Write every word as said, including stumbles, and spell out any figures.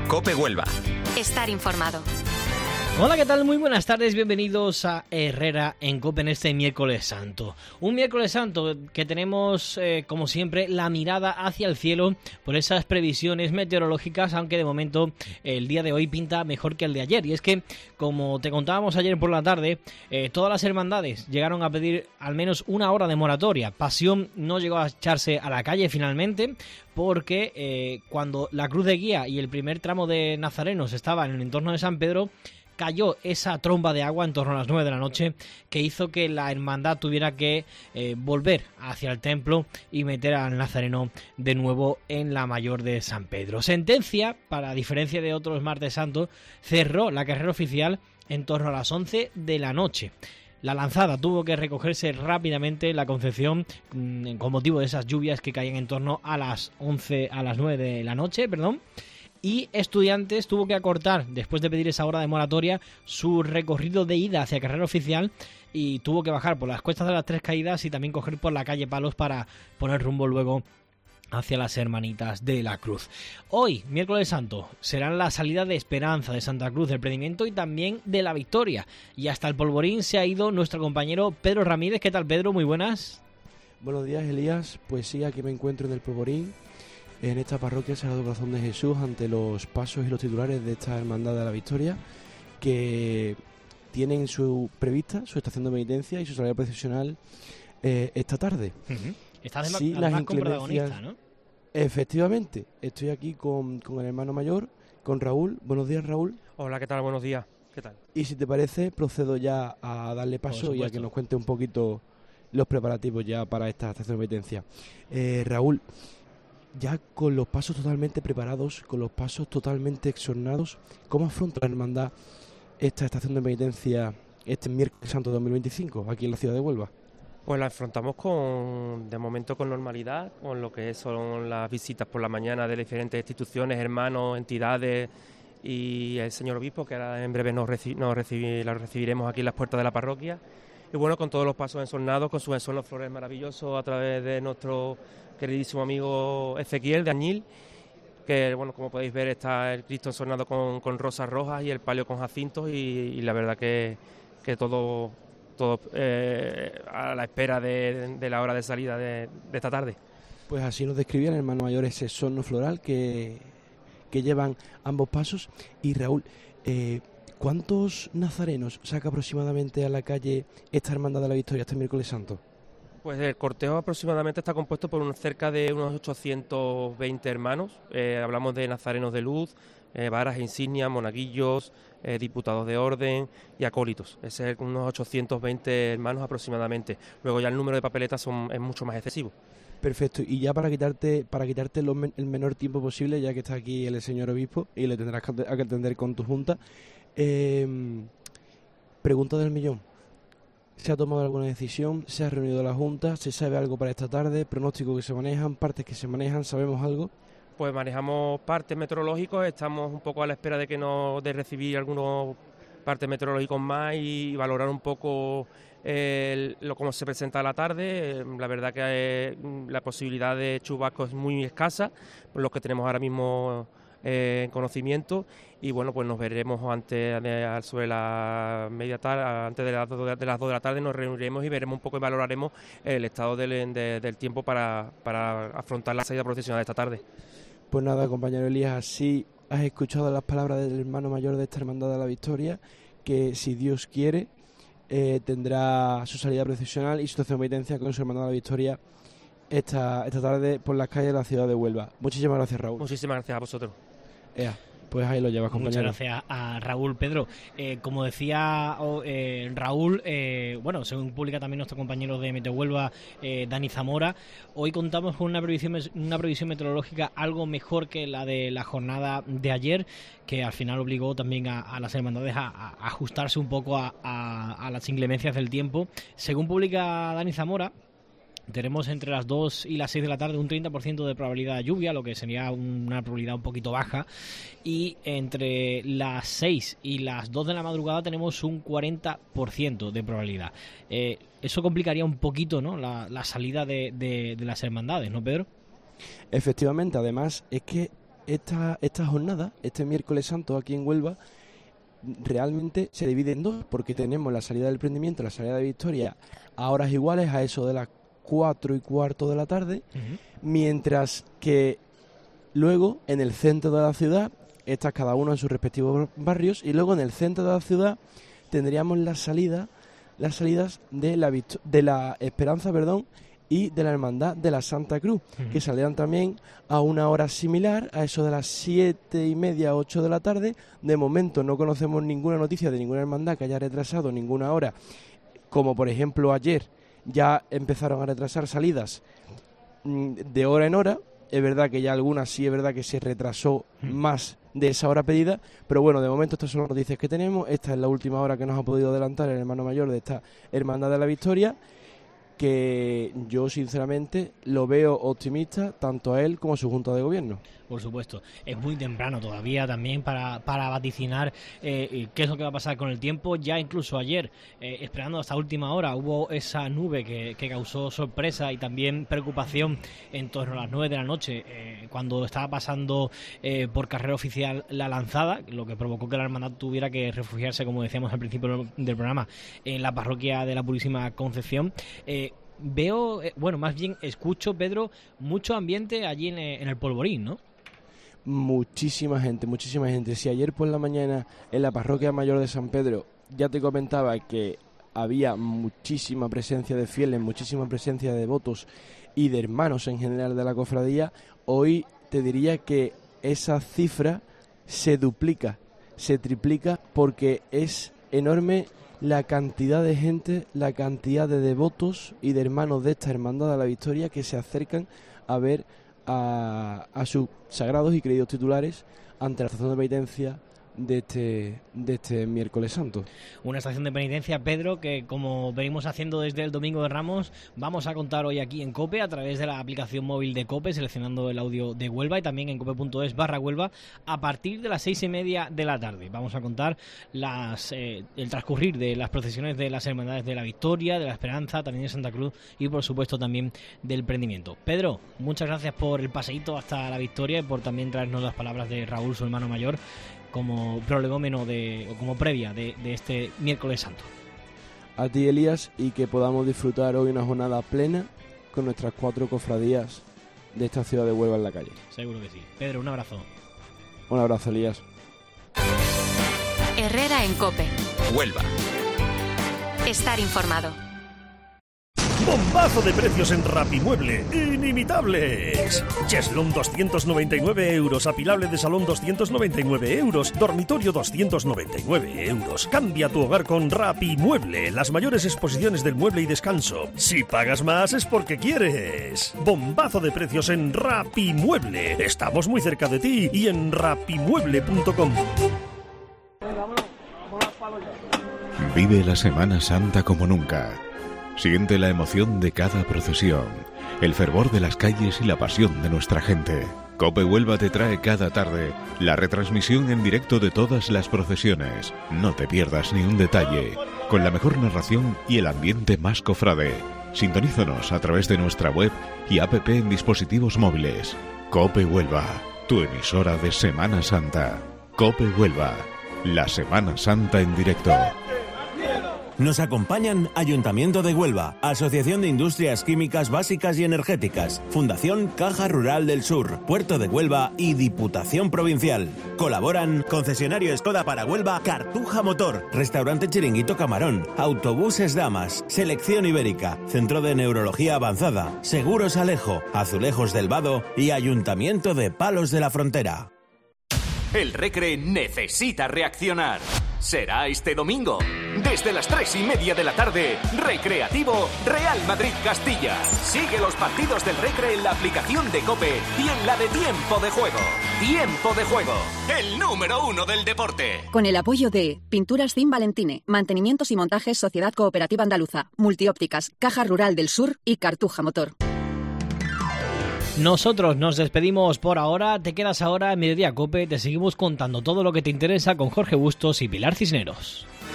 COPE Huelva. Estar informado. Hola, ¿qué tal? Muy buenas tardes, bienvenidos a Herrera en COPE en este miércoles santo. Un miércoles santo que tenemos, eh, como siempre, la mirada hacia el cielo por esas previsiones meteorológicas, aunque de momento el día de hoy pinta mejor que el de ayer. Y es que, como te contábamos ayer por la tarde, eh, todas las hermandades llegaron a pedir al menos una hora de moratoria. Pasión no llegó a echarse a la calle finalmente, porque eh, cuando la cruz de guía y el primer tramo de nazarenos estaban en el entorno de San Pedro, cayó esa tromba de agua en torno a las nueve de la noche que hizo que la hermandad tuviera que eh, volver hacia el templo y meter al nazareno de nuevo en la mayor de San Pedro. Sentencia, para diferencia de otros martes santos, cerró la carrera oficial en torno a las once de la noche. La lanzada tuvo que recogerse rápidamente en la Concepción mmm, con motivo de esas lluvias que caían en torno a las once, a las nueve de la noche, perdón. Y Estudiantes tuvo que acortar, después de pedir esa hora de moratoria, su recorrido de ida hacia carrera oficial y tuvo que bajar por las cuestas de las Tres Caídas y también coger por la calle Palos para poner rumbo luego hacia las Hermanitas de la Cruz. Hoy, miércoles santo, serán la salida de Esperanza, de Santa Cruz, del Predimiento y también de la Victoria. Y hasta el Polvorín se ha ido nuestro compañero Pedro Ramírez. ¿Qué tal, Pedro? Muy buenas. Buenos días, Elías. Pues sí, aquí me encuentro en el Polvorín, en esta parroquia Sagrado Corazón de Jesús, ante los pasos y los titulares de esta Hermandad de la Victoria, que tienen su prevista su estación de penitencia y su salida procesional eh, esta tarde. Uh-huh. Estás sí, además con protagonista, ¿no? Efectivamente, estoy aquí con, con el hermano mayor, con Raúl. Buenos días, Raúl. Hola, ¿qué tal? Buenos días. ¿Qué tal? Y si te parece, procedo ya a darle paso y a que nos cuente un poquito los preparativos ya para esta estación de penitencia. Eh, Raúl, ya con los pasos totalmente preparados, con los pasos totalmente exornados, ¿cómo afronta la hermandad esta estación de penitencia este miércoles santo de dos mil veinticinco aquí en la ciudad de Huelva? Pues la afrontamos con, de momento con normalidad, con lo que son las visitas por la mañana de diferentes instituciones, hermanos, entidades y el señor obispo, que ahora en breve nos, reci- nos recibi- la recibiremos aquí en las puertas de la parroquia. Y bueno, con todos los pasos ensornados, con sus ensornos flores maravillosos a través de nuestro queridísimo amigo Ezequiel de Añil, que bueno, como podéis ver está el Cristo ensornado con, con rosas rojas y el palio con jacintos y, y la verdad que, que todo, todo eh, a la espera de, de la hora de salida de, de esta tarde. Pues así nos describía el hermano mayor ese sorno floral que, que llevan ambos pasos. Y Raúl, eh, ¿cuántos nazarenos saca aproximadamente a la calle esta Hermandad de la Victoria este miércoles santo? Pues el cortejo aproximadamente está compuesto por un, cerca de unos ochocientos veinte hermanos. Eh, hablamos de nazarenos de luz, eh, varas e insignias, monaguillos, eh, diputados de orden y acólitos. Ese es unos ochocientos veinte hermanos aproximadamente. Luego ya el número de papeletas son, es mucho más excesivo. Perfecto, y ya para quitarte para quitarte lo men- el menor tiempo posible, ya que está aquí el señor obispo y le tendrás que, que atender con tu junta, eh, pregunta del millón. ¿Se ha tomado alguna decisión? ¿Se ha reunido la junta? ¿Se sabe algo para esta tarde? ¿Pronósticos que se manejan? ¿Partes que se manejan? ¿Sabemos algo? Pues manejamos partes meteorológicos, estamos un poco a la espera de que nos de recibir algunos partes meteorológicos más y valorar un poco eh, lo cómo se presenta la tarde. La verdad que eh, la posibilidad de chubascos es muy escasa, por los que tenemos ahora mismo eh, en conocimiento, y bueno, pues nos veremos antes de, sobre la media tarde, antes de las dos de las dos de la tarde nos reuniremos y veremos un poco y valoraremos el estado del, de, del tiempo para, para afrontar la salida procesional de esta tarde. Pues nada, compañero Elías, así has escuchado las palabras del hermano mayor de esta Hermandad de la Victoria, que si Dios quiere eh, tendrá su salida procesional y su estación de penitencia con su Hermandad de la Victoria esta, esta tarde por las calles de la ciudad de Huelva. Muchísimas gracias, Raúl. Muchísimas gracias a vosotros. Ea, pues ahí lo llevas, compañero. Muchas gracias a Raúl. Pedro, eh, como decía oh, eh, Raúl, eh, bueno, según publica también nuestro compañero de Meteo Huelva, eh, Dani Zamora, hoy contamos con una previsión, una previsión meteorológica algo mejor que la de la jornada de ayer, que al final obligó también a, a las hermandades a, a ajustarse un poco a, a, a las inclemencias del tiempo. Según publica Dani Zamora, tenemos entre las dos y las seis de la tarde un treinta por ciento de probabilidad de lluvia, lo que sería una probabilidad un poquito baja, y entre las seis y las dos de la madrugada tenemos un cuarenta por ciento de probabilidad. Eh, eso complicaría un poquito, ¿no?, la, la salida de, de, de las hermandades, ¿no, Pedro? Efectivamente, además es que esta, esta jornada, este miércoles santo aquí en Huelva, realmente se divide en dos, porque tenemos la salida del prendimiento, la salida de Victoria a horas iguales, a eso de las cuatro y cuarto de la tarde, uh-huh. mientras que luego en el centro de la ciudad, estas cada uno en sus respectivos barrios, y luego en el centro de la ciudad tendríamos la salida, las salidas de la, de la Esperanza, perdón, y de la Hermandad de la Santa Cruz, uh-huh. que saldrán también a una hora similar, a eso de las siete y media, ocho de la tarde. De momento no conocemos ninguna noticia de ninguna hermandad que haya retrasado ninguna hora, como por ejemplo ayer ya empezaron a retrasar salidas de hora en hora. Es verdad que ya algunas sí es verdad que se retrasó uh-huh. más de esa hora pedida, pero bueno, de momento estas son las noticias que tenemos. Esta es la última hora que nos ha podido adelantar el hermano mayor de esta Hermandad de la Victoria, que yo sinceramente lo veo optimista tanto a él como a su Junta de Gobierno. Por supuesto, es muy temprano todavía también para, para vaticinar eh, qué es lo que va a pasar con el tiempo. Ya incluso ayer, eh, esperando hasta última hora, hubo esa nube que, que causó sorpresa y también preocupación en torno a las nueve de la noche, eh, cuando estaba pasando eh, por carrera oficial la lanzada, lo que provocó que la hermandad tuviera que refugiarse, como decíamos al principio del programa, en la parroquia de la Purísima Concepción. Eh, veo, eh, bueno, más bien escucho, Pedro, mucho ambiente allí en, en el Polvorín, ¿no? Muchísima gente, muchísima gente. Si ayer por la mañana en la parroquia mayor de San Pedro ya te comentaba que había muchísima presencia de fieles, muchísima presencia de devotos y de hermanos en general de la cofradía, hoy te diría que esa cifra se duplica, se triplica, porque es enorme la cantidad de gente, la cantidad de devotos y de hermanos de esta Hermandad de la Victoria que se acercan a ver A, a sus sagrados y queridos titulares ante la estación de penitencia de este, de este miércoles santo. Una estación de penitencia, Pedro, que como venimos haciendo desde el Domingo de Ramos, vamos a contar hoy aquí en COPE a través de la aplicación móvil de COPE, seleccionando el audio de Huelva, y también en cope.es barra Huelva a partir de las seis y media de la tarde. Vamos a contar las eh, el transcurrir de las procesiones de las Hermandades de la Victoria, de la Esperanza, también de Santa Cruz y por supuesto también del prendimiento. Pedro, muchas gracias por el paseíto hasta la Victoria y por también traernos las palabras de Raúl, su hermano mayor, como prolegómeno de, o como previa de, de este miércoles santo. A ti, Elías, y que podamos disfrutar hoy una jornada plena con nuestras cuatro cofradías de esta ciudad de Huelva en la calle. Seguro que sí. Pedro, un abrazo. Un abrazo, Elías. Herrera en COPE. Huelva. Estar informado. Bombazo de precios en Rapimueble, inimitables. Cheslón doscientos noventa y nueve euros, apilable de salón doscientos noventa y nueve euros, dormitorio doscientos noventa y nueve euros. Cambia tu hogar con Rapimueble, las mayores exposiciones del mueble y descanso. Si pagas más es porque quieres. Bombazo de precios en Rapimueble. Estamos muy cerca de ti y en rapimueble punto com. Vive la Semana Santa como nunca. Siente la emoción de cada procesión, el fervor de las calles y la pasión de nuestra gente. COPE Huelva te trae cada tarde la retransmisión en directo de todas las procesiones. No te pierdas ni un detalle, con la mejor narración y el ambiente más cofrade. Sintonízanos a través de nuestra web y app en dispositivos móviles. COPE Huelva, tu emisora de Semana Santa. COPE Huelva, la Semana Santa en directo. Nos acompañan Ayuntamiento de Huelva, Asociación de Industrias Químicas Básicas y Energéticas, Fundación Caja Rural del Sur, Puerto de Huelva y Diputación Provincial. Colaboran Concesionario Skoda para Huelva, Cartuja Motor, Restaurante Chiringuito Camarón, Autobuses Damas, Selección Ibérica, Centro de Neurología Avanzada, Seguros Alejo, Azulejos del Vado y Ayuntamiento de Palos de la Frontera. El Recre necesita reaccionar. Será este domingo, desde las tres y media de la tarde, Recreativo Real Madrid Castilla. Sigue los partidos del Recre en la aplicación de COPE y en la de Tiempo de Juego. Tiempo de Juego, el número uno del deporte. Con el apoyo de Pinturas Cim Valentine, Mantenimientos y Montajes Sociedad Cooperativa Andaluza, Multiópticas, Caja Rural del Sur y Cartuja Motor. Nosotros nos despedimos por ahora, te quedas ahora en Mediodía COPE, te seguimos contando todo lo que te interesa con Jorge Bustos y Pilar Cisneros.